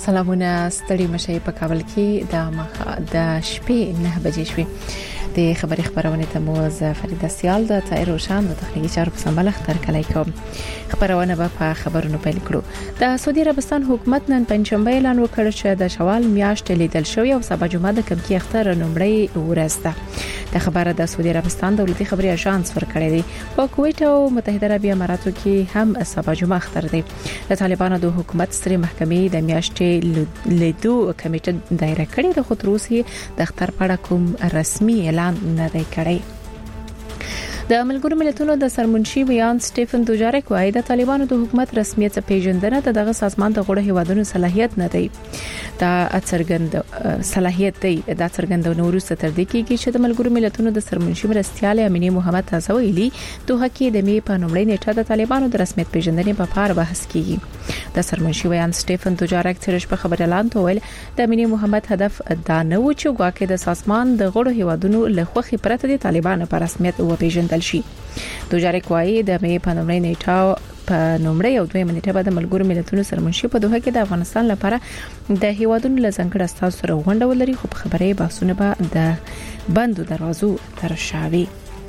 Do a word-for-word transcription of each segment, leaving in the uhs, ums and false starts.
سلامونه ستړي مشي په کابل کې د مخه د شپې نه بجې شوې د خبري خبرونه ته مو ز فرید سیال د تایر روشن د تخنیکی چارو په سمبل اختر کلی کوم خبرونه به په خبرونو پیل کړو د سعودي عربستان حکومت نن پنځشنبه اعلان وکړ چې د شوال میاشتې لیدل شوی او سبا جمعه د کمکی اختر نومړی ورځ ده د خبره د سعودي عربستان دولتي خبري اژانس ورکړی دی په کویت او متحده عربی اماراتو کې هم سبا جمعه اختر دی د طالبانو د حکومت ستري محکمې د میاشتې لیدو کمیټه دایره کړې د خطروسي د اختر په اړه کوم رسمي اعلان نه دی کړی د ملګرو ملتونو د سرمنشي ویان سټيفن دوجاریک وايي د طالبانو د حکومت رسمیت پیژندنه د دغه سازمان د غړو هیوادونو صلاحیت نه دی دا اڅرګند صلاحیت دی د اڅرګند نورسته تر دې کې چې د ملګرو ملتونو د سرمنشي مرستيال امینه محمد تازه ویلي دوه کې د می په نومړی نیټه د طالبانو د رسمیت پیژندنې په اړه بحث کیږي د سرمنشي ویان سټيفن دوجاریک ترش په خبر اعلان ویل د امینه محمد هدف دا نه و چې ګواکې د سازمان د غړو هیوادونو له خوخي پرته د طالبانو په رسمیت او پیژندل شي دوجاریک وايي د می په نومړی نیټه په نومړی او دوی منټه بعد ملګرو ملتونو سرمنشي په دوه کې د افغانستان لپاره د هیوادونو لزنګړ استاد سره غونډه ولري خو په خبرې بحثونه به د بندو دروازو تر شاوي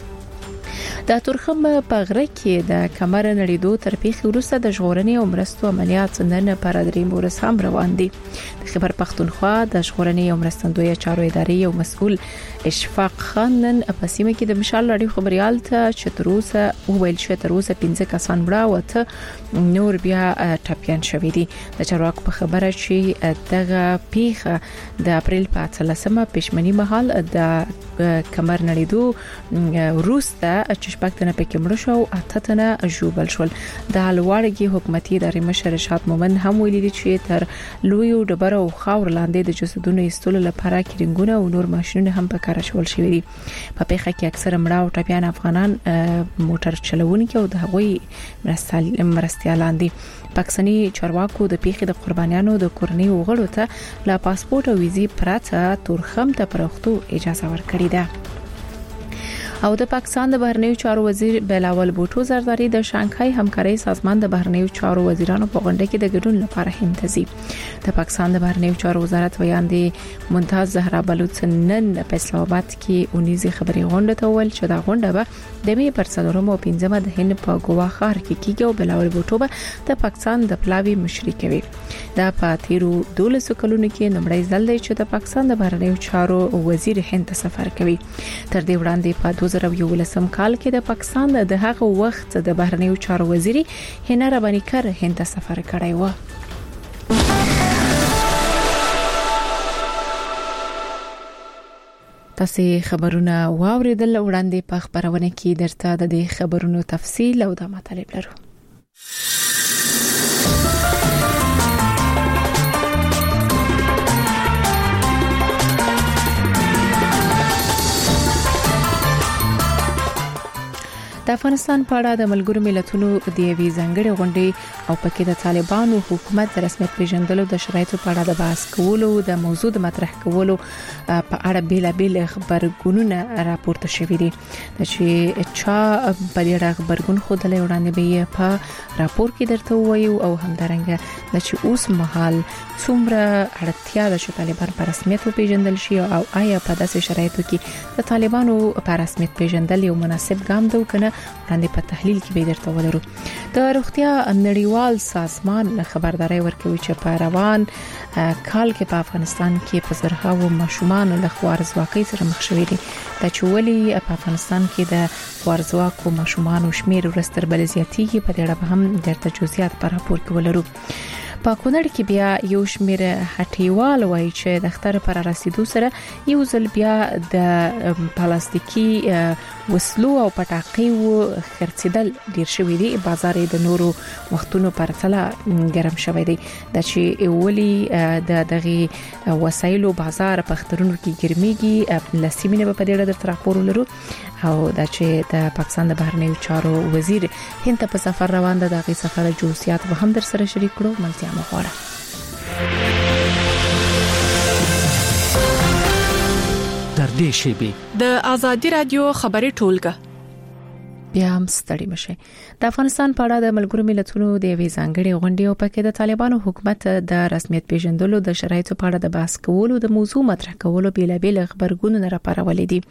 د تورخم په غره کې د کمر نړیدو تر پیښې وروسته د ژغورنې او مرستو عملیات نن پر درې مورس هم روان دي د خبر پښتونخوا د ژغورنې او مرستندوی چارو ادارې او مسؤل اشفاق خان نن په سیمه کې د مشال لړۍ خبريال ته چتروسه ویل شو تروسه پنځه کسان مړه وته نور بیا ټاپیان شوې دي د چارواکو په خبره چې دغه پیښه د اپریل په اتلسمه پښمنی مهال د کمر نړیدو وروسته چې شپږتنه پکې مړ شو او اتتنه جوبل شول د لوړګي حکومتي ادارې مشر شات مومن هم ویلي چې تر لوی ډبره او خاور لاندې د جسدونو ایستلو لپاره کړنګونه او نور ماشينونه هم په کار شول شوې دي په پیښه کې اکثره مړه او ټاپیان افغانان موټر چلوونکي او د هغوی مرستيالان دي پاکستاني چارواکو د پیښې د قربانیانو د کورنۍ وغړو ته لا پاسپورت او ویزې پراته تورخم ته پرختو اجازه ورکړې ده او د پاکستان د بهرنیو چارو وزیر بلاول بوټو زرداری د شانګهای همکاري سازمان د بهرنیو چارو وزیرانو په غونډه کې د ګډون لپاره هندسي د پاکستان د بهرنیو چارو وزارت ویاندې ممتاز زهرا بلوچ نن په اسلام آباد کې اونیزي خبري غونډه ته ول چې دا غونډه به د می پر څلورم او پنځمه د هند په ګواخار کې کیږي او بلاول بوټو به د پاکستان د پلاوی مشري کوي دا په تیرو دولسو کلونو کې نمړی ځل دی چې د پاکستان د بهرنیو چارو وزیر هند سفر کوي تر دې وړاندې په دو زره یولسم کال کې د پاکستان د هغه وخت د بهرنیو چارو وزیري هنا رباني کر هند سفر کړی و تاسو خبرونه واوریدل وړاندې په خبرونه کې درته د دې خبرونو تفصیل او د مطالب لرو د افغانستان په اړه د ملګرو ملتونو د یوې ځانګړې غونډې او پکې د طالبانو حکومت د رسمیت پیژندلو د شرایطو په اړه د بحث کولو د موضوع د مطرح کولو په اړه بیلابیل خبرګونونه راپورته شوي دي چې چا په دې اړه خبرګون خوده وړاندې به په راپور کې درته وایو او همدارنګه د چې اوس مهال څومره اړتیا ده چې طالبان په رسمیت پیژندل شي او آیا په داسې شرایطو کې د طالبانو په رسمیت پیژندل یو مناسب ګام دی کنه وړاندې په تحلیل کې به درته ولرو د روغتیا نړیوال سازمان خبرداري ورکوي چې په روان کال کې په افغانستان کې په زرهاو ماشومان له خوارزواکۍ سره مخ شوي دي د چولي په افغانستان کې د خوارزواکو ماشومان شمیر ورستر بل زیاتېږي په دې اړه هم درته جزئیات په راپور کې ولرو په کونړ کې بیا یو شمیر هټیوال وایي چې د اختر پر رسیدو سره یو ځل بیا د پلاستیکي وسلو او پټاقیو خرڅیدل ډیر شوی دی بازار د نورو وختونو پر تله ګرم شوی دی د چې اولی د دغه وسایلو بازار په اخترونو کې ګرميږي لسیمینه په دې ډول تر راپور لرو او د چې د پاکستان د بهرنیو چارو وزیر هند په سفر روان ده دغه سفر جوسیات به هم در سره شریک کړو ملتیا مخوره در دې شی به د ازادي رادیو خبري ټولګه بیا هم ستړي مشه. د افغانستان په اړه د ملګرو ملتونو د وی ځانګړي غونډې او پکې د طالبانو حکومت د رسمیت پیژندلو د شرایطو په اړه د بحث کولو د موضوع مطرح کولو بیلابل خبرګونونه راپارولې دي.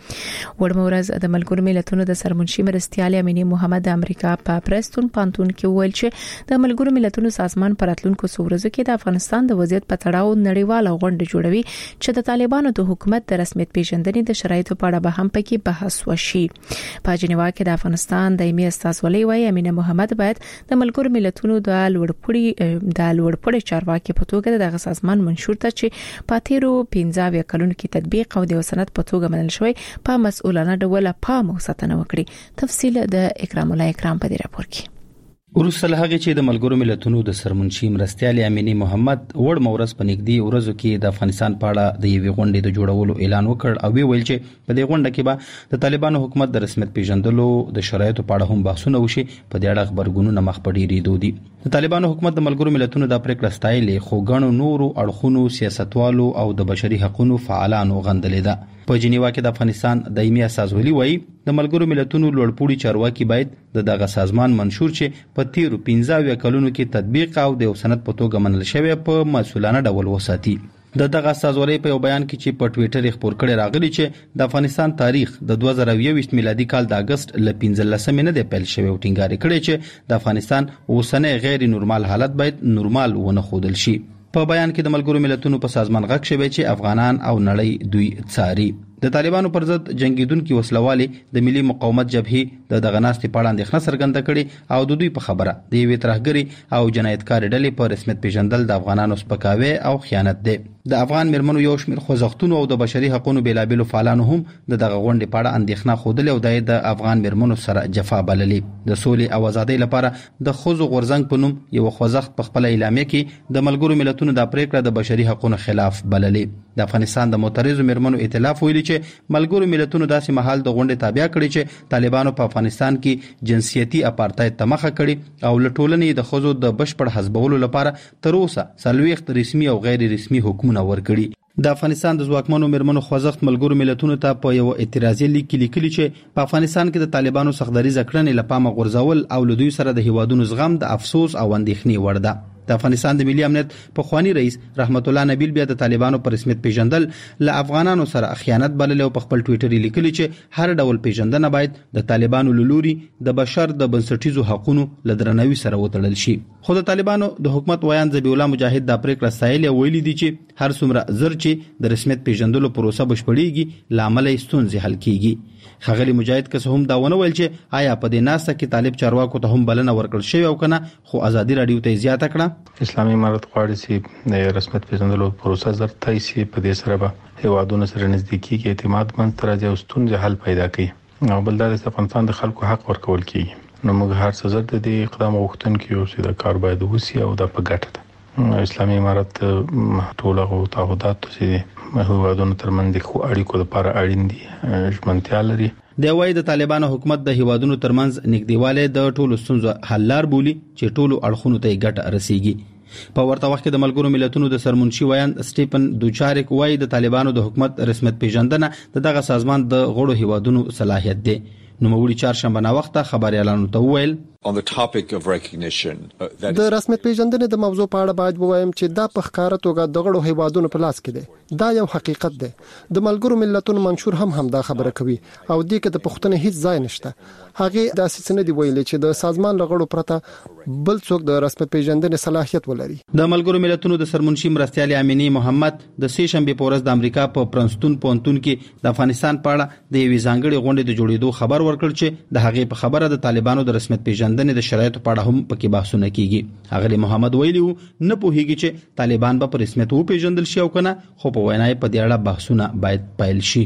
ورمورز د ملګرو ملتونو د سرمنشي مرستيال امینی محمد د امریکا په پرستون پانتون کې ویل چې د ملګرو ملتونو سازمان پراتلونکو سورزو کې د افغانستان د وضعیت په تړاو نړیواله غونډه جوړوي چې د طالبانو د حکومت د رسمیت پیژندنې د شرایطو په اړه به هم پکې بحث وشي. په جنیوا کې د افغانستان دایمي استازولي وایي امینه محمد باید د ملګرو ملتونو د لوړپوړي د لوړپوړي چارواکي په توګه دغه سازمان منشور ته چې پاتېرو پنځه کلونو کې تطبیق او د وسنت په توګه منل شوی په مسؤلانه ډول پام او ساتنه وکړي. تفصیل د اکرام الله اکرام په دې راپور کې. ورسره هغه چې د ملګرو ملتونو د سرمنشي مرستيال امینی محمد وړ مورز په نګدي ورځو کې د افغانستان په اړه د یوې غونډې د جوړولو اعلان وکړ او ویل چې په دې غونډه کې به د طالبانو حکومت د رسمیت پیژندلو د شرایطو په اړه هم بحثونه وشي. په دې اړه خبرګونونه مخ په ډیرې دودي. د طالبانو حکومت د ملګرو ملتونو د پریکړه ستایلې خو غنو نورو اړخونو سیاستوالو او د بشري حقوقو فعالانو غندلې ده. په جنیوا کې د افغانستان دایمي استازولي وایي د ملګرو ملتونو لوړپوړي چارواکي باید د دغه سازمان منشور چې په تیرو پنځه کلونو کې تطبیق او د وسنت په توګه منل شوی په مسؤلانه ډول وساتي. د دغه استازولي په یو بیان کې چې په ټوئیټر خبر کړي راغلي چې د افغانستان تاریخ د دوه زره یوویشت میلادي کال د اگست ل پنځلسمې نه دی پیل شوی او ټینګار کړي چې د افغانستان اوسنۍ غیر نورمال حالت باید نورمال ونه خودل شي. په بیان کې د ملګرو ملتونو په سازمان غږ شوی چې افغانان او نړۍ دوی څاري. د طالبانو پر ضد جنگیدونکو وسلوالي د ملي مقاومت جبهې د دغه ناستې په اړه اندېښنه څرګنده کړې او د دوی په خبره د یوې ترهګري او جنایتکار ډلې په رسمیت پیژندل د افغانانو سپکاوی او خیانت دی. د افغان مرمنو یو شمېر خوځښتونو او د بشري حقوقو بیلابل فعالانو هم د دغه غونډې په اړه اندېښنه خوده او د افغان مرمنو سره جفا بللې. د سولې او ازادۍ لپاره د خوځو غورځنګ په نوم یو خوځښت په خپل اعلامیه کې د ملګرو ملتونو د پریکړه د بشري حقوقو خلاف بللې. د افغانستان د معترضو مرمنو ائتلاف ویلي چې ملګرو ملتونو داسې محل د غونډې تابع کړي چې طالبانو په افغانستان کې جنسيتي اپارټاید ته مخه کړي او لټولنې د خزو د بشپړ حزبولو لپاره تر اوسه څلويخت رسمي او غیر رسمي حکومتونه ورکړي. د افغانستان د ځواکمنو مرمنو خوځښت ملګرو ملتونو ته په یو اعتراضي لیک لیکلي چې په افغانستان کې د طالبانو سختدریزه کړنې لپاره غورځول او له دوی سره د هیوادونو زغم د افسوس او اندېښنې وړ ده. د افغانستان د ملي امنیت په خواني رئیس رحمت الله نبیل بیا د طالبانو پر رسمیت پیژندل ل افغانانو سره خیانت بلل او په خپل ټوئیټر لیکلی چې هر ډول پیژندنه باید د طالبانو لوري د بشر د بنسټیزو حقوقو لدرنوي سره وتړل شي. خو د طالبانو د حکومت ویان ذبیح الله مجاهد د پریکړه ستایل ویلي دي چې هر څومره زر چې د رسمیت پیژندلو پروسه بشپړیږي لامل ستونزې حل کیږي. خغلی مجاهد که هم دا ونه ویل چې آیا په دې ناسه کې طالب چارواکو ته هم بلنه ورکړل شوی او کنه. خو ازادي رادیو ته زیاته کړه اسلامي امارت غواړي چې د رسمیت پیژندلو پروسه زر تایسي په دې سره به هیوادونو سره نزدیکی کې اعتماد من تر ځای ستونزې حل پیدا کړي او بل دا د افغانستان د خلکو حق ورکول کیږي. نو موږ هر څه زر د دې اقدام غوښتونکو یو چې د کار باید وسی او د په ګټه ده. اسلامي امارت ټول هغه تعهدات چې هیوادونو ترمنځ د خو اړیکو لپاره اړین دي ژمنتیا لري. د وای د طالبانو حکومت د هیوادونو ترمنځ نږدېواله د ټولو ستونزو حل لار بولی چې ټولو اړخونو ته ګټه رسیږي. په ورته وخت کې د ملګرو ملتونو د سرمنشي ویان سټیفن دوچارک وای د طالبانو د حکومت رسمیت پیژندنه دغه سازمان د غړو هیوادونو صلاحیت دی. نو موږ چهارشنبه نا وخت خبريالانو ته وویل On the topic of recognition uh, that د رسمیت پیژندنې د موضوع په اړه باید ووایم چې دا په ښکاره توګه د غړو هیوادونو په لاس کې دی. دا یو حقیقت دی. د ملګرو ملتونو منشور هم هم دا خبره کوي او دې کې د پښتنې هیڅ ځای نشته. هغه د اساس نه دی ویلي چې د سازمان لغړو پرته بل څوک د رسمیت پیژندنې صلاحیت ولري. د ملګرو ملتونو د سرمنشي مرستيال امینی محمد د سې شنبه په ورځ د امریکا په پرنستون پونتون کې د افغانستان په اړه د یوې ځانګړي غونډې د جوړېدو خبر ورکړ چې د هغې په خبره د طالبانو د رسمیت پیژندنې د شرایطو په اړه هم پکې بحثونه کیږي. هغه محمد ویلی نه پوهیږي چې طالبان به په رسمیت و پیژندل شي او کنه، خو په وینای په دې اړه بحثونه باید پیل شي.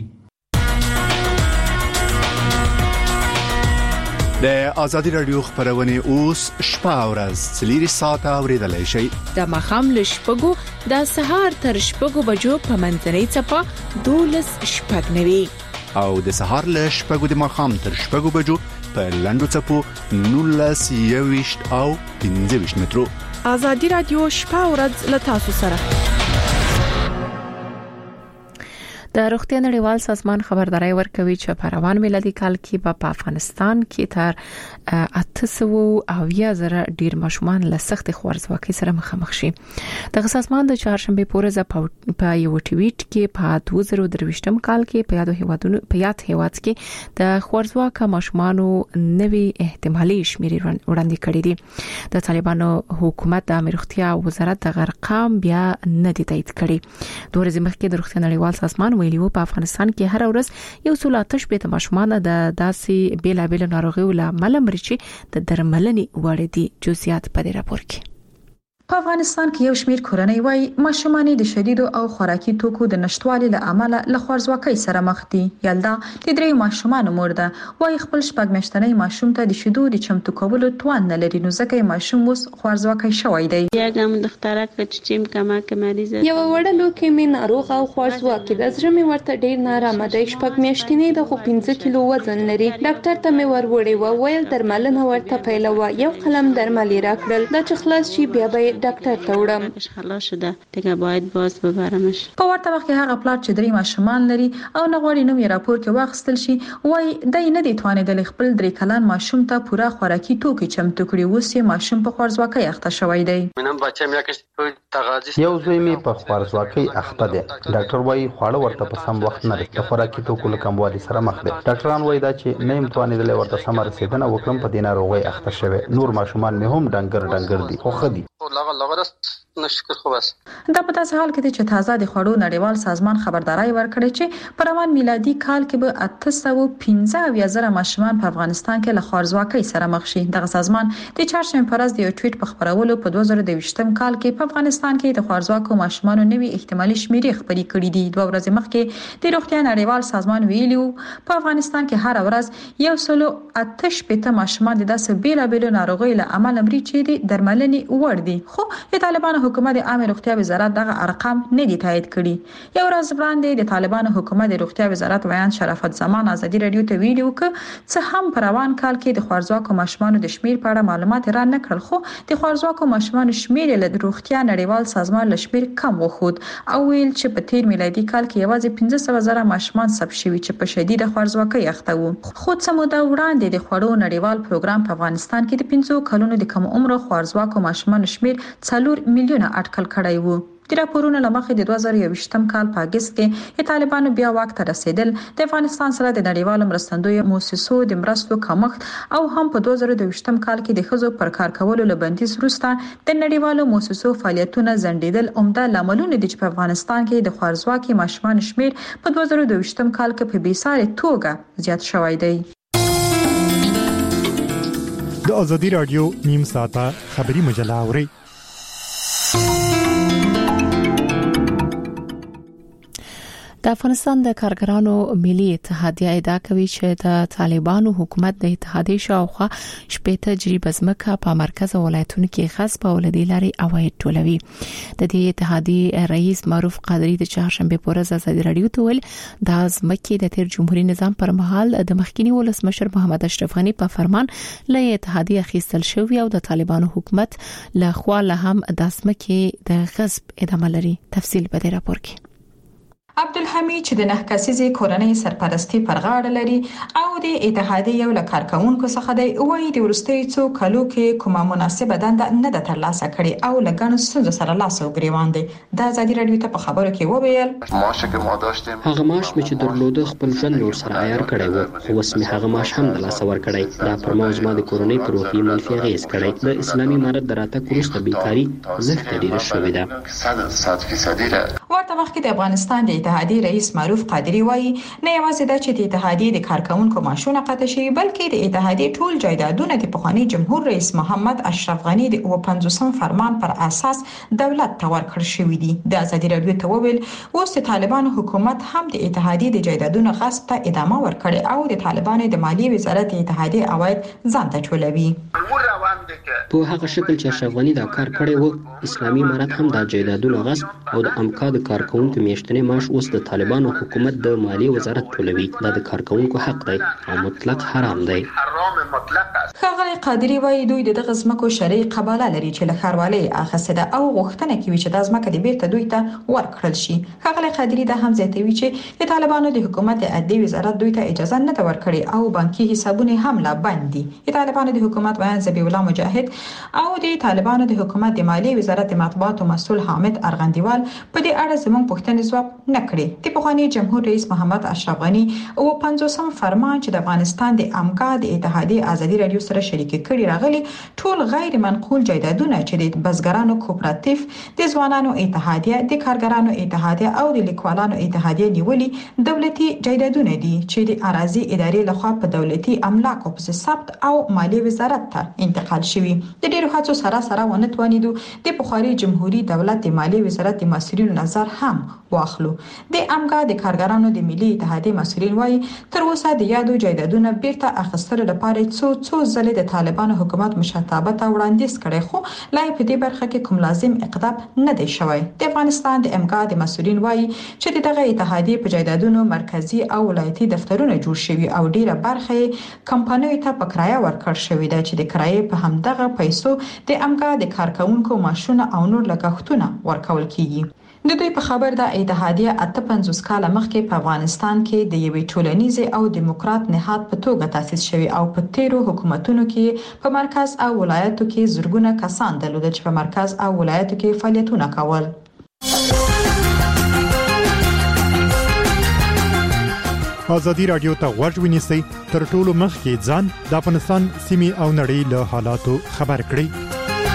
د ازادي رادیو خبرونه اوس شپه او ورځ څلور ساعته اوریدلای شئ. د مخام لشپګو د سهار تر شپګو بجو په منځنۍ چپه دولس شپږ نوي او د سهار له شپږو د مخام تر شپږو بجو په لندو چپو نولس یويشت او پنځه ویشت مترو. ازادي رادیو شپه او ورځ له تاسو سره. د روغتیا نړیوال سازمان خبرداري ورکوي چې په روان میلادي کال کې په افغانستان کې تر اته سوه اویا زره ډیر ماشومان له سخت خوارځواکۍ سره مخامخ شي. د سازمان د چهارشنبه پورې په یو ټویټ کې په دوه زره درویشتم کال کې په یادو هیوادونو په یاد هیواد کې د خوارځواکه ماشومانو نوي احتمالي شمیرې وړاندې کړې دي. د طالبانو حکومت د روغتیا وزارت د ارقام بیا نه دي تایید کړي. دوه ورځې مخکې د روغتیا نړیوال سازمان ویلي و په افغانستان کې هر ورځ یو څو آتش به ماشومان د داسې بیلابل ناروغیو له امله مړ شي د درملنې وړ دي. جزئیات په دې راپور کې. په افغانستان کې یو شمېر کورنۍ وايي ماشومان د شدیدو او خوراکي توکو د نشټوالي له امله له خوارځواکۍ سره مخ دي. یلدا د درې ماشومان مور ده وايي خپل شپږ میاشتنی ماشوم ته د شیدو د چمتو کولو توان نه لري، نو ځکه ماشوم اوس خوارځواکۍ شوی دی. یګم دختره کچچیم کما کمریزه یو وړه لوکې مې ناروغ او خوارځواکۍ د زړه مې ورته ډیر نارامه دی. شپږ میاشتنی د خو پنځه کیلو وزن لري. ډاکټر ته مې وروړې و ویل درملنه ورته پیلوه. یو قلم درمل راکړل دا چې خلاص شي بیا به ډاکټر ته وړم. خلاص شده دیگه باید باز ببرمش. په ورته وخت کې هغه پلار چې درې ماشومان لري او نه غواړي نوې راپور کې واخیستل شي وایي دای نه دی توانېدل خپل درې کلن ماشوم ته پوره خوراکي توکي چمتو کړي. اوس یې ماشوم په خوارځواکۍ اخته شوی دی. یو زوی مې په خوارځواکۍ اخته دی. ډاکټر وایي خواړه ورته په سم وخت نه د خوراکي توکو له کموالي سره مخ دی. ډاکټران وایي دا چې نه یم توانېدل ورته سم رسیدنه وکړم په دې ناروغۍ اخته شوی. نور ماشومان مې هم ډنګر ډنګر دي خو ښه دي. نشکر خو بس دا په تاسو حال کې چې تازه د خوړو نړیوال سازمان خبرداري ورکړي چې په روان میلادي کال کې به اته سوه پنځه اویا زره ماشومان په افغانستان کې له خوارځواکۍ سره مخ شي. دغه سازمان د چهارشنبه په ورځ د یو ټویټ په خبرولو په دوه زره دویشتم کال کې په افغانستان کې د خوارځواکو ماشومانو نوي احتمالي شمیرې خبري کړې دي. دوه ورځې مخکې د روغتیا نړیوال سازمان ویلي په افغانستان کې هر ورځ یو سلو اته شپږ ماشومان د داسې بیلابل ناروغیو له امله مړي چې د درملنې وړ دي. خو د طالبانو حکومت د عامه روغتیا وزارت دغه ارقام نه دي تایید کړي. یو ورځ وړاندې د طالبانو حکومت د روغتیا وزارت ویان شرافت زمان ازادي رادیو ته ویلي و چې څه هم په روان کال کې د خوارځواکو ماشومانو د شمیر په اړه معلومات را نه کړل، خو د خوارځواکو ماشومانو شمیر له روغتیا نړیوال سازمان له شمیر کم وخود او ویل چې په تیر میلادي کال کې یوازې پنځه سوه زره ماشومان ثبت شوي چې په شدید خوارځواکۍ اخته وو. خو څه موده وړاندې د خوړو نړیوال پروګرام په افغانستان کې د پنځو کلونو د کم عمر خوارځواکو ماشومانو شمیر څلور میلیونه اټکل کړی وو. د راپورونو لمخې د دوه زره یوویشتم کال په اگست کې د طالبانو بیا واک ته رسیدل د افغانستان سره د نړیوالو مرستندویو مؤسسو د مرستو کمښت او هم په دوه زره دویشتم کال کې د ښځو پر کار کولو له بندیز وروسته د نړیوالو مؤسسو فعالیتونه ځنډیدل عمده لاملونه دي چې په افغانستان کې د خوارځواکۍ ماشومان شمیر په دوه زره دویشتم کال کې په بیسارې توګه زیات شوی دی. د ازادي رادیو نیم ساعته خبری مجله اوري. د افغانستان د کارګرانو ملي اتحادیه ادعا کوي چې د طالبانو حکومت د اتحادیې شاوخوا شپږ تجربه ځمکه په مرکز ولایتونو کې خاص په ولدي لاري عواید ټولوي. د دې اتحادیې رئیس معروف قادری د چهارشنبه په ورځ ازادي رادیو ته ویل د ځمکې د تیر جمهوریت نظام پر مهال د مخکینی ولسمشر محمد اشرف غنی په فرمان له اتحادیې اخیستل شوی او د طالبانو حکومت له خوا له هم د ځمکې د غصب ادامه لري. تفصیل په دې راپور کې. عبدالحمید چې د نه کسیزې کورنۍ سرپرستی پر غاړه لري او د اتحادیې یو له کارکونکو څخه دی، وایي د وروستیو څو کلو کې کومه مناسبه دنده نه ده ترلاسه کړې او له ګڼو ستونزو سره لاس او ګریوان دی. د ازادي رادیو ته په خبرو کې وویل هغه معاش مې چې درلوده خپل ژوند نور سره عیار کړی و، خو اوس مې هغه معاش هم د لاسه ورکړی. دا پر ما زما د کورنۍ پر روحي منفي اغېز کړی. د اسلامي امارت د راتګ وروسته بیکاري زښته ډېره شوې ده. ورته وخت کې د افغانستان د اتحادیې رئیس معروف قادری وایي نه یوازې دا چې د اتحادیې د کارکونکو معاشونه قطع شوي، بلکې د اتحادیې ټول جایدادونه د پخوانی جمهور رئیس محمد اشرف غنی د اوه پنځوسم فرمان پر اساس دولت ته ورکړل شوي دي. د ازادي رادیو ته وویل اوس د طالبانو حکومت هم د اتحادیې د جایدادونو غصب ته ادامه ورکړي او د طالبانو د مالیې وزارت د اتحادیې عواید ځان ته ټولوي. په هغه شکل چې اشرف غنی دا کار کړی و، اسلامي امارت هم د جایدادونو غصب او د امکا د کارکونکو میاشتنی معاش اوس د طالبانو حکومت د مالیې وزارت ټولوي. دا د کارکونکو حق دی او مطلق حرام دی. حرام مطلق است. ښاغلی قادری وایي دوی د دغه ځمکو شرعي قباله لري چې له ښاروالۍ اخیستې ده او غوښتنه کوي چې د ځمکه د بیرته دوی ته ورکړل شي. ښاغلی قادری دا هم زیاتوي چې د طالبانو د حکومت د عدلي وزارت دوی ته اجازه نه ده ورکړې او بانکي حسابونه هم لا بند دي. د طالبانو د حکومت بیان ذبیح الله مجاهد او د طالبانو د حکومت د مالیې وزارت د مطبوعاتو مسؤل حامد ارغندیوال په دې اړه زموږ پوښتنې ځواب نه کړې. د پخوانی جمهور رئیس محمد اشرف غنی او پنځوسم فرمان چې د افغانستان د امګا د اتحادیې ازادي رادیو سره شریک کړي راغلي ټول غیر منقول جایدادونه چې د بزګرانو کوپراتیف، د ځوانانو اتحادیه، د کارګرانو اتحادیه او د لیکوالانو اتحادیه نیولي دولتي جایدادونه دي چې د اراضي ادارې لخوا په دولتي املاکو په ثبت او مالیې وزارت ته انتقال شوي. د ډیرو هڅو سره سره ونه توانیدو د بخاري جمهوریت دولت د مالیې وزارت د مسؤلینو نظر هم واخلو. د امګا د کارګرانو د ملي اتحادیې مسؤلین وايي تر اوسه د یادو جایدادونو بیرته اخیستلو لپاره څو څو ځلې د طالبانو حکومت مشرتابه ته وړاندیز کړي خو لا په دې برخه کې کوم لازم اقدام نه دی شوی. د افغانستان د امګا د مسؤلین وايي چې دغه اتحادیې په جایدادونو مرکزی او ولایتي دفترونه جوړ شوي او ډیره برخه کمپنیو ته په کرایه ورکړل شوې ده چې د کرایې په همدغه پیسو د امګا د کارکونکو معاشونه او نور لګښتونه ورکول کیږي. د دوی په خبر د اتحادیه اته پنځوس کال مخکې په افغانستان کې د یوې ټولنیزې او دیموکرات نهاد په توګه تاسیس شوی او په تیرو حکومتونو کې په مرکز او ولایتو کې زرګونه کسان درلودل چې په مرکز او ولایتو کې فعالیتونه کول. ازادي رادیو ته غوږ ونیسئ تر ټولو مخکې ځان د افغانستان سیمې او نړۍ له حالاتو خبر کړئ.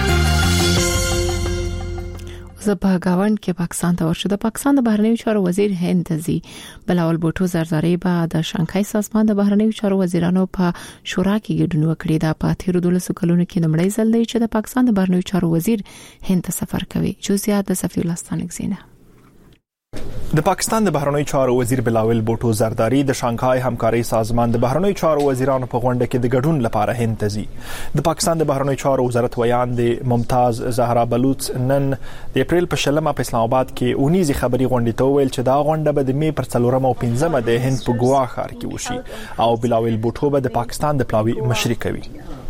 زه په گاوند کې پاکستان ته ورشم. د پاکستان د بهرنیو چارو وزیر هند ځي بلاول بوټو زرداری به د شانګهای سازمان د بهرنیو چارو وزیرانو په شورا کې ګډون وکړي. دا په تیر دولسو کلونو کې نمړی ځل دی چې د پاکستان د بهرنیو چارو وزیر هند ته سفر کوي. جزئیات د صفی الله ستانکزینه. د پاکستان د بهرنیو چارو وزیر بلاول بوټو زرداری د شانګهای همکاري سازمان د بهرنیو چارو وزیرانو په غونډه کې د ګډون لپاره هند ته ځي. د پاکستان د بهرنیو چارو وزارت ویان د ممتاز زهرا بلوچ نن د اپریل په شلمه په اسلام آباد کې اونیزي خبري غونډه ته ویل چې دا غونډه به د می پر څلورم او پنځمه د هند په ګوا ښار کې وشي او بلاول بوټو به د پاکستان د پلاوي مشري کوي.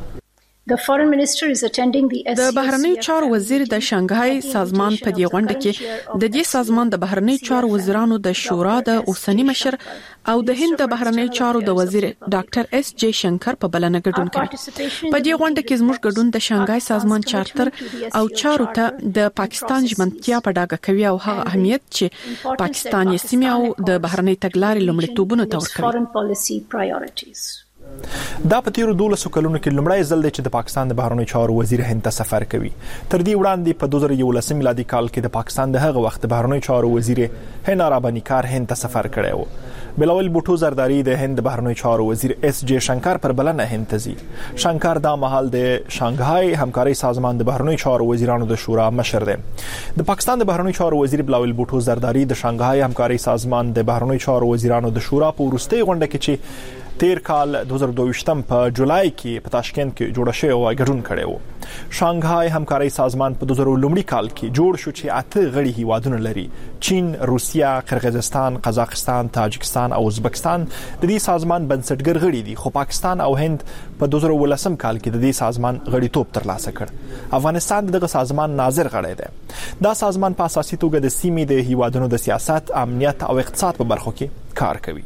د بهرنیو چارو وزیر د شانګهای سازمان په دی غونډه کې د دې سازمان د بهرنیو چارو وزیرانو د شورا د اوسنی مشر او د هند د بهرنیو چارو د وزیر ډاکټر اس جے شنکر په بلنه ګډون کوي. په دې غونډه کې زموږ ګډون د شانګهای سازمان چارټر او چارو ته د پاکستان ژمنتیا په ډاګه کوي او هغه اهمیت چې پاکستان یې سیمه او د بهرنی تګلارې لومړیتوبونه تورکوي. دا په تیرو دولسو کلونو کې لومړی ځل دی چې د پاکستان د بهرنیو چارو وزیر هند ته سفر کوي. تر دې وړاندې په دوه زره یولس میلادي کال کې د پاکستان د هغه وخت د بهرنیو چارو وزیر هنا رابانی کار هند ته سفر کړی و. بلاول بوټو زرداری د هند بهرنیو چارو وزیر اس جے شنکر پر بلنه هند ته ځي. شنکر دا مهال د شانګهای همکاري سازمان د بهرنیو چارو وزیرانو د شورا مشر دی. د پاکستان د بهرنیو چارو وزیر بلاول بوټو زرداری د شانګهای همکاري سازمان د بهرنیو چارو وزیرانو د شورا په وروستۍ غونډه کې چې تیر کال دوه زره دوه په جولای کې په تاشکند کې جوړ شوی او ګډون کړی و. شانګهای همکاري سازمان په دوه زره لومړي کال کې جوړ شو چې اته غړي هیوادونه لري: چین، روسیا، قرغیزستان، قزاقستان، تاجکستان او ازبکستان د دې سازمان بنسټګر غړي دي. خو پاکستان او هند په دوه زره ولسم کال کې د دې سازمان غړیتوب ترلاسه کړ. افغانستان دغه سازمان ناظر غړی دی. دا سازمان په اساسي توګه د سیمې د هیوادونو د سیاست، امنیت او اقتصاد په برخو کې کار کوي.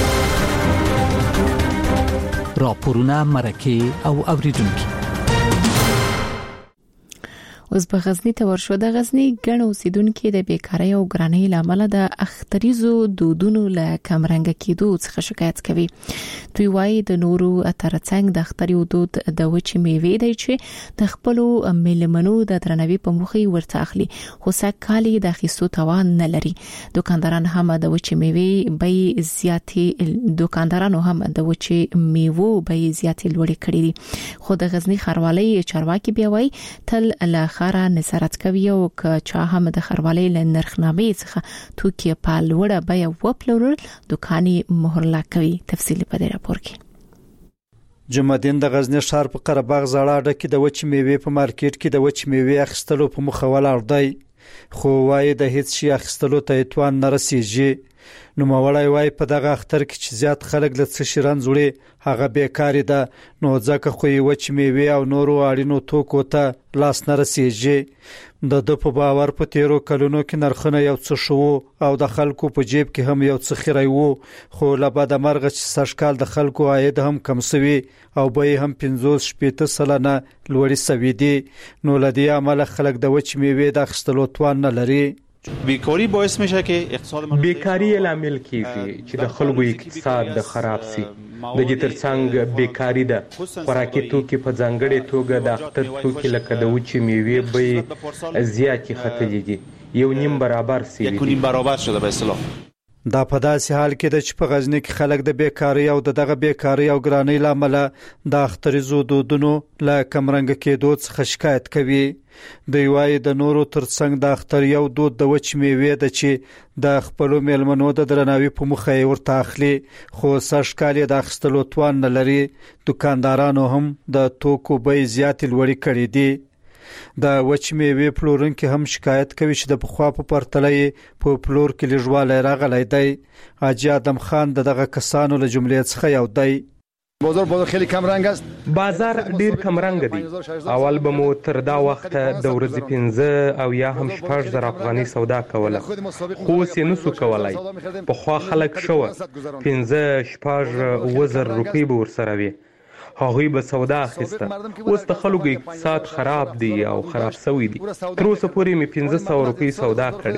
راپورونه مرکه او اوریدونکو. اوس په غزنی ته ورشو. د غزنی ګڼ اوسیدونکو د بیکاری او ګرانۍ لامل د اختریزو دودونو له کمرنګ کېدو څخه شکایت کوي. دوی وايي د نورو ترڅنګ د اختریو دود د وچ میوې دی چې د خپل ملمنو د درنوي په مخې ورته اخلي خو سکالي د خيستو توان نه لري. دکانداران هم د وچ میوې به زیاتې دکاندارانو هم د وچ میوو به زیاتې لوړې کړې دي. خو د غزنی خروالي چارواکي بیا وايي تل له خارا نظارت کوي او که چا هم د خروالي له نرخنامې څخه توکي په لوړه بیه وپلورل دکاني مهر لا کوي. تفصیل په دې راپور کې. جمعدین د غزنی ښار په قره باغ زړه اډه کې د وچ میوې په مارکیټ کې د وچ میوې اخیستلو په مخه ولاړ دی خو وايي د هیڅ شي اخیستلو ته توان نه رسیږي. نو مولای وای په دغه اختر کې چې زیات خلک له څه شران جوړي هغه بیکاری ده نو ځکه خو یې وچ میوه او نورو اړینو توکو ته لاس نه رسیږي د د په باور په تیرو کلونو کې نرخونه یو څه شو او د خلکو په جیب کې هم یو څه خیرای وو خو لبد مرغ چې سشکال د خلکو عاید هم کم سوي او به هم پنځوس شپږ سلنه لوړی سوي دي نو لدی عمل خلک د وچ میوه د خستلو توان نه لري بیکاری باعث میشه که اقتصاد بیکاری لامل کیږي چې د خلکو اقتصاد د خراب سي د دې ترڅنګ بیکاری ده خوراکي توکي په ځانګړي توګه د اختر توکي لکه د وچې میوې به زیاتې ختلې دي یو نیم برابر سي یو نیم برابر شده به اصطلاح دا په داسې حال کې د چې په غزنی کې خلک د بیکاری او دغه بیکاری او ګرانۍ لامل د اخترزو دودونو لا کمرنګ کېدو څخه شکایت کوي د یوای د نورو ترڅنګ د اختر یو دود د وچ میوه د چې د خپل میلمنو د درناوي په مخه ورته اخلي خو سشکالي د اخستلو توان نه لري دکاندارانو هم د توکو بیې زیات لوړې کړې دي د وچ میوه پلورونکو هم شکایت کوي چې د بخوا په پرتله په پلور کې لږوالی راغلی دی حاجی آدم خان دغه کسانو له جملې څخه یو دی بازار بازار خیلی کم رنگ است بازار ډیر کم رنگ دی اول به مو تر دا وخت د ورځې پنځه او یا هم شپږ زره افغاني سودا کوله خو سینو سو کولای په خوا خلک شو پنځه شپږ وزر روپۍ به ورسره وي هغوی به سودا اخیسته اوس د خلکو اقتصاد خراب دی او خراب شوی دی تر اوسه پورې مې پنځه سوه روپۍ سودا کړې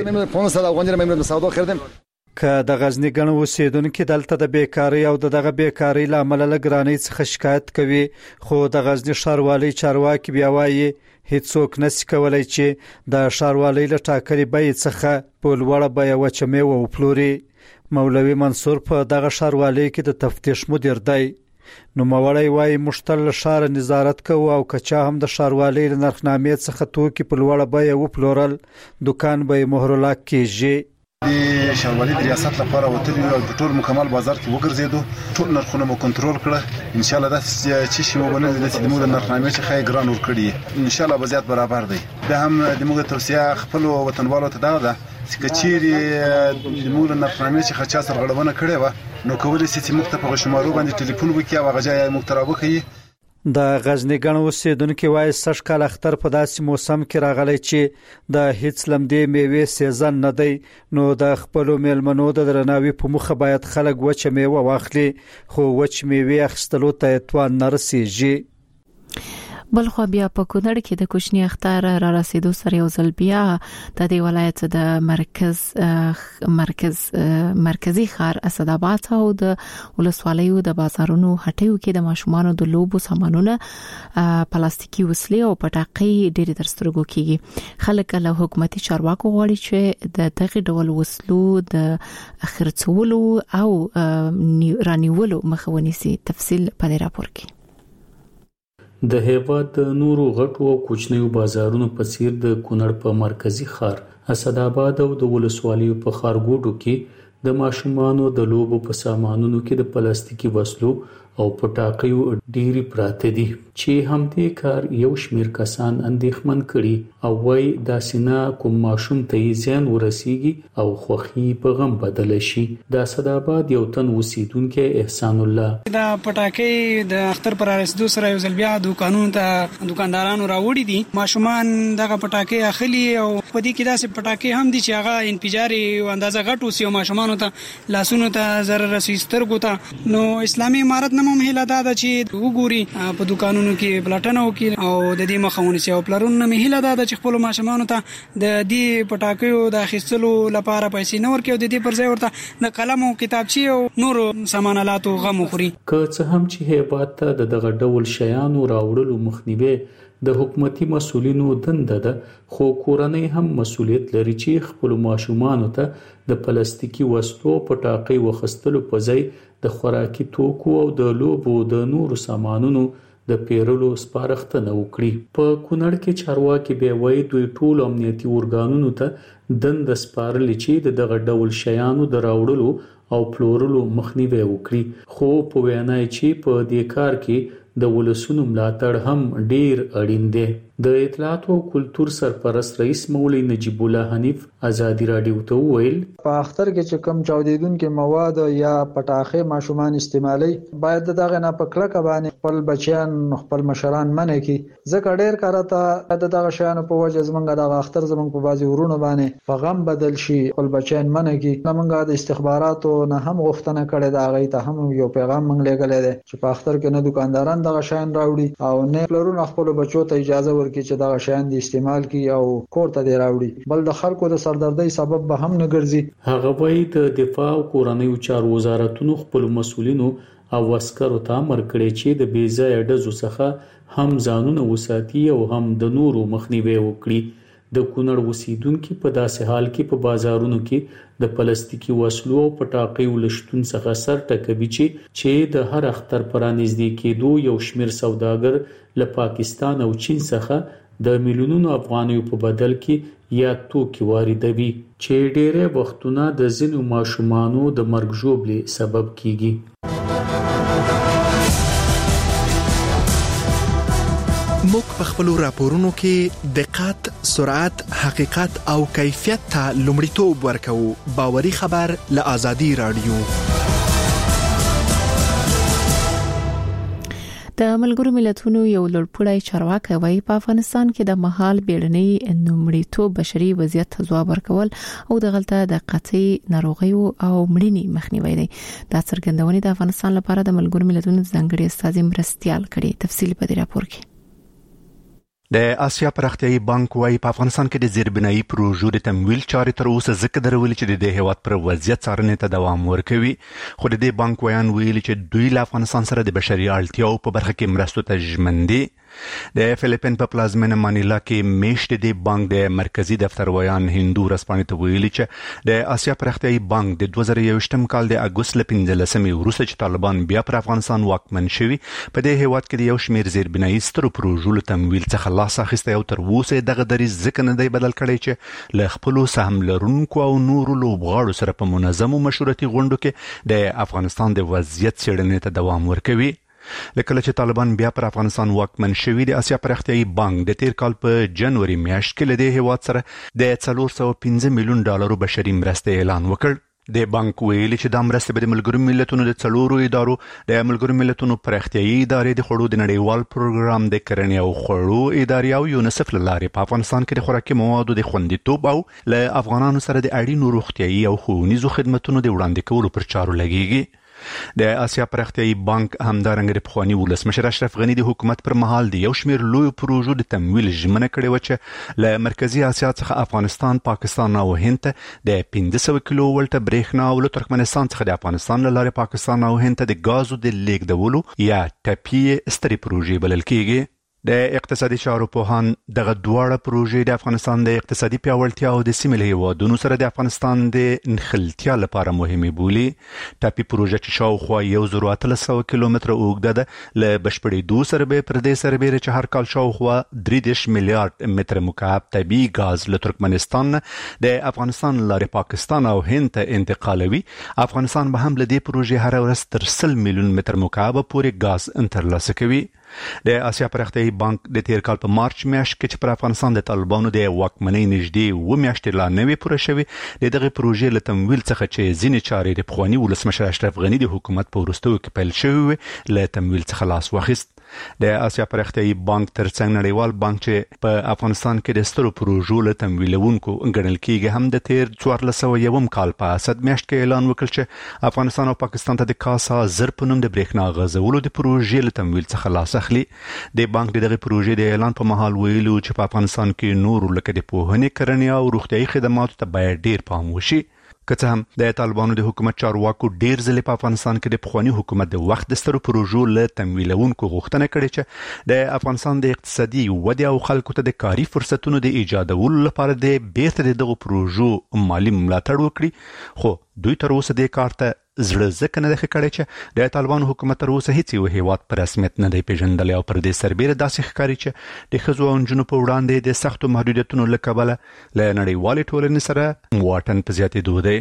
که د غزنی ګڼ اوسیدونکو دلته د بیکاری او دغه بیکاری لامل لګرانی څخه شکایت کوي خو د غزنی ښاروالۍ چارواکي بیا وایي هیڅوک نشي کولای چې د ښاروالۍ له ټاکلي بیې څخه په لوړه بیه وچمه او پلوري مولوي منصور په دغه ښاروالۍ کې د تفتیش مدیر دی نو مولای وایي مشتل شار نظارت کوي او کچا هم د ښاروالۍ له نرخنامې څخه توکي په لوړه بیه و پلورل دکان به مهر لاک کیږي د ښاروالۍ د ریاست لپاره وتلی او په ټول مکمل بازار کې وګرځیدو ټول نرخونه مو کنټرول کړه ان شاء الله دا چې شی وبنه د دې موږ نرخنامې چې خای ګران ور کړی ان شاء الله بزیات برابر دی به هم د موږ توصیه خپل وطنوالو ته دا ده چې کچيري د موږ نرخنامې چې خچا سره غړونه کړې و نو کولای شي چې موږ ته په شمارو باندې ټلیفون وکړي او غځای موږ ترابو کوي د غزنی ګڼ اوسیدونکو وایي سشکال اختر په داسې موسم کې راغلی چې د هیڅ لمدې میوه سیزن نه دی نو د خپل میلمنو د درناوي په مخه باید خلک وچ میوه واخلي خو وچ میوه اخستلو ته توان نه رسیږي بل خو بیا په کونړ کې د کوچنی اختر را رسیدو سره یو ځل بیا د دې ولایت د مرکز مرکز مرکزی ښار اسداباد او د ولسوالیو د بازارونو هټیو کې د ماشومانو د لوبو سامانونه پلاستیکي وسلې او پټاقې ډېر درسترګو کیږي خلک له حکومتي چارواکو غواړي چې د دغه ډول وسلو د خرڅولو او رانیولو مخه ونیسي تفصیل په دې راپور کې د هیواد د نورو غټو او کوچنیو بازارونو په څیر د کونړ په مرکزی ښار اسداباد او د ولسوالیو په ښارګوټو کې د ماشومانو د لوبو په سامانونو کې د پلاستیکي وسلو او پټاقیو ډېری پراته دي چې هم دې کار یو شمیر کسان اندېښمن کړي او وایي دا سینا کوم ماشوم ته ځان ورسیږي او خوخي په غم بدل شي د اسداباد یو تن اوسیدونکو احسان الله دا پټاقې د اختر پر رسیدو سره یو ځل بیا دکانونو ته دکاندارانو راوړي دي ماشومان دغه پټاقې اخلي او په دې کې داسې پټاقې هم دي چې هغه انفجاري اندازه غټو سي ماشومان ته لاسونو ته ضرر رسي سترګو ته نو اسلامي امارت نوم هله دا چې وګوري په دکانونو کې پلاټنه وکړي او د دې مخاوني او پلرونو مې هله دا چې خپل ماشومان ته د دې پټاکیو د اخیستلو لپاره پیسې نور کې او د دې پر ځای ورته د قلم او کتابچې او نور سامانالاتو غو مخوري که څه هم چې هیبات ته دغه ډول شیانو راوړلو مخنیوي د حکومتي مسولینو دنده ده خو کورنۍ هم مسولیت لري چې خپل ماشومان ته د پلاستیکي وسلو پټاقې وخستلو په ځای د خوراکي توکو او د لوبو د نورو سامانونو د پیرلو سپارښتنه وکړي په کونړ کې چارواکي به وایي دوی ټول امنیتي اورګانونو ته دند سپارل چې دغه ډول شیانو د راوړلو او پلورلو مخنیوي وکړي خو په وینا چې په دې کار کې د ولسونو ملاتړ هم ډیر اړین دی د اطلاعات او کلتور سرپرست رئیس مولوی نجیب الله حنیف ازادي رادیو ته ویل په اختر کې چې کم چاودیدونکو مواد یا پټاخې ماشومان استعمالي باید دغه نه پکړه باندې خپل بچیان خپل مشران منې کی ځکه ډېر کارته د دغه شیانو په وجه زمونږ د اختر زمونږ په بازي ورونو باندې په غم بدل شي خپل بچیان منې کی زمونږ د استخباراتو نه هم غوښتنه کړې دا غي ته هم یو پیغام مونږ لګلې ده چې په اختر کې نه دکانداران دغه شیان راوړي او نه پلرونه خپل بچو ته اجازه ورکړي چې دغه شیان د استعمال کی او کور ته دی راوړي بل د خلکو د سردردۍ سبب به هم نه ګرځي هغه وایي د دفاع او کورنیو چارو وزارتونو خپل مسؤلینو او عسکرو ته امر کړی چې د بې ځایه ډزو څخه هم ځانونه وساتي او هم د نورو مخنیوي وکړي د کونړ اوسیدونکو په داسې حال کې په بازارونو کې د پلاستیکي وسلو او پټاقې ولشتون څخه سر ټکوي چې د هر اختر پرانیزدي کېدو یو شمیر سوداګر له پاکستان او چین څخه د میلیونونو افغانیو په بدل کې یا توکي واردوي چې ډېرې وختونه د ځینو ماشومانو د مرګ ژوبلې سبب کیږي. موږ په خپل راپورونو کې دقت، سرعت، حقیقت او کیفیت ته لومړیتوب ورکوو. باوري خبر له آزادي رادیو. د ملګرو ملتونو یو لوړپوړی چارواکي وایي په افغانستان کې د مهال بیړنۍ نومړیتوب بشري وضعیت ته ځواب ورکول او د غلطه د قطعي ناروغیو او مړینې مخنیوي دی. دا څرګندونه د افغانستان لپاره د ملګرو ملتونو ځانګړي استازي مرستيال کړي. تفصیل په دې راپور کې. د آسیا پراختیايي بانک وايي په افغانستان کې د زیربنایي پروژو د تمویل چارې تر اوسه ځکه درولې چې د هیواد پر وضعیت څارنې ته دوام ورکوي. خو د دې بانک ویان ویلي چې دوی له افغانستان سره د بشري اړتیاو په برخه کې مرستو ته ژمن دي. د فلیپین په پلازمینه مانیلا کې میشت د بانک د مرکزی دفتر ویان هندو رسپانې ته ویلي چې د آسیا پراختیايي بانک د دوه زره یوویشتم کال د اګوست ل پنځلسمې وروسته چې طالبان بیا پر افغانستان واکمن شوي په دې هیواد کې د یو شمیر زیربنایي سترو پروژو له تمویل څخه لاس اخیستی او تر اوسه دغه دریځ ځکه نه دی بدل کړی چې له خپلو سهم لرونکو او نورو لوبغاړو سره په منظمو مشورتي غونډو کې د افغانستان د وضعیت څېړنې ته دوام ورکوي. لکه چې طالبان بیا پر افغانستان واکمن شوي د آسیا پراختیايي بانک د تیر کال په جنوري میاشت کې له دې هیواد سره د څلور سوه پنځه میلیون ډالرو بشري مرستې اعلان وکړ. د بانک ویلي چې د مرستې به د ملګرو ملتونو د څلورو ادارو د ملګرو ملتونو پراختیايي ادارې د خوړو د نړیوال پروګرام د کرنې او خوړو ادارې او یونیسف له لارې په افغانستان کې د خوراکي موادو د خوندیتوب او له افغانانو سره د اړینو روغتیايي او ښوونیزو خدماتونو د وړاندې کولو پر چارو لګیږي. د آسیا پراختیايي بانک همدارنګه د پخوانی ولسمشر اشرف غنی د حکومت پر مهال د یو شمیر لوی پروژو د تمویل ژمنه کړې و چې له مرکزی آسیا څخه افغانستان، پاکستان او هند ته د پنځه سوه کیلو ولټ برېښنا او له ترکمنستان څخه د افغانستان له لارې پاکستان او هند ته د غازو د لیږدولو یا ټپي ستري پروژې بلل کېږي. د اقتصادي چارو پوهان دغه دواړه پروژې د افغانستان د اقتصادي پیاوړتیا او د سیمې له هیوادونو سره د افغانستان د نښلتیا لپاره مهمې بولي. ټاپي پروژه چې شاوخوا یو زر اتلس سوه کیلومتره اوږده ده له بشپړېدو سره به پر دې سربیره چې هر کال شاوخوا درې دېرش میلیارډ متر مکعب طبیعي ګاز له ترکمنستان د افغانستان لارې پاکستان او هند ته انتقالوي. افغانستان به هم له دې پروژې هر ورځ تر سل میلیون متر مکعب پورې ګاز ترلاسه کوي. د آسیا پراختیايي بانک د تیر کال په مارچ میاشت کې چې پر افغانستان د طالبانو د واکمنۍ نږدې اووه میاشتې لا نه وې پوره شوې د دغې پروژې له تمویل څخه چې ځینې چارې د پخواني ولسمشر اشرف غني د حکومت په وروستیو کې پیل شوې وې له تمویل څخه لاس واخیست. د آسیا پراختیايي بانک ترڅنګ نړیوال بانک چې په افغانستان کې د سترو پروژو له تمویلونکو ګڼل کېږي هم د تیر څوارلس سوه یوم کال په اسد میاشت کې اعلان وکړ چې افغانستان او پاکستان ته د کاسا زر په نوم د برېښنا غځولو د پروژې له تمویل څخه لاس اخلي. د بانک دغه پروژې د اعلان په مهال ویلو چې په افغانستان کې نور لکه د پوهنې، کرنې او روغتیايي خدماتو ته باید ډیر پام وشي. که څه هم د طالبانو د حکومت چارواکو ډیر ځلې په افغانستان کې د پخواني حکومت د وخت د سترو پروژو له تمویلونکو غوښتنه کړې چې د افغانستان د اقتصادي ودې او خلکو ته د کاري فرصتونو د ایجادولو لپاره د بیرته دغه پروژو مالی ملاتړ وکړي. خو دوی تر اوسه د کار ته زړه ځکه نه دی کړی چې د طالبانو حکومت تر اوسه هیڅ یو هیواد په رسمیت نه دی پیژندلی او پر دې سربیره داسې ښکاري چې د ښځو او نجونو په وړاندې د سختو محدودیتونو له کبله له نړیوالې ټولنې سره واټن په زیاتېدو دی.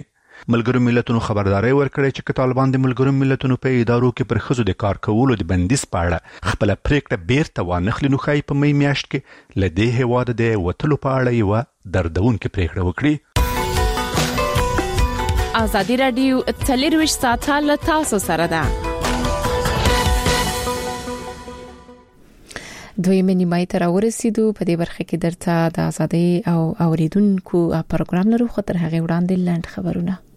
ملګرو ملتونو خبرداري ورکړې چې طالبان د ملګرو ملتونو په ادارو کې پر خزو د کار کولو د بندیز په اړه خپل پریکړه بیرته وانخلي نو خای په مې میاشت کې لدې هواد د وټلو په اړه یو دردونکې پریکړه وکړي. ازادي رادیو تلویزیون ساته له تاسو سره ده. دوی منیمای تر ورسېدو په دې برخه کې درته د ازادي او اوریدونکو پروګرام لرو خو تر هغه وړاندې لاند خبرونه.